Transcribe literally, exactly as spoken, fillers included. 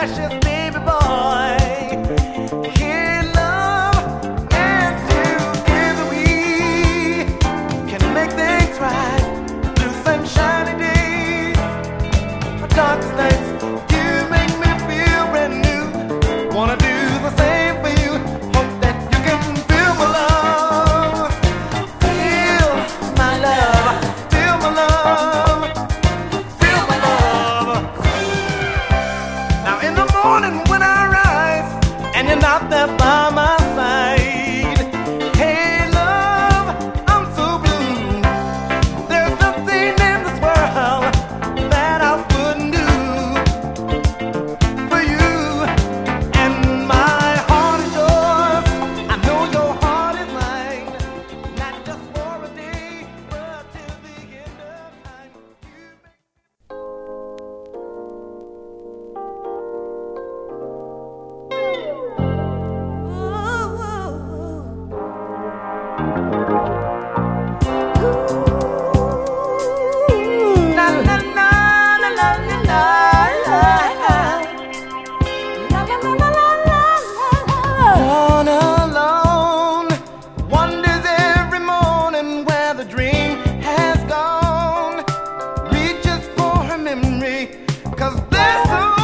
precious baby boy. Here, love, and together we can make things right through sunshiny days, darkest nights. You make me feel brand new. Wanna do the same for you. Hope that you can feel my love. Feel my love. Feel my love. Feel my love. Now in the morning when I rise and you're not there by my side, hey love, I'm so blue. There's nothing in this world that I wouldn't do for you. And my heart is yours. I know your heart is mine. Not just for a day, but till the end of time. You La la la la la la la la la la la la la. All alone, wonders every morning where the dream has gone. Reaches for her memory, 'cause there's so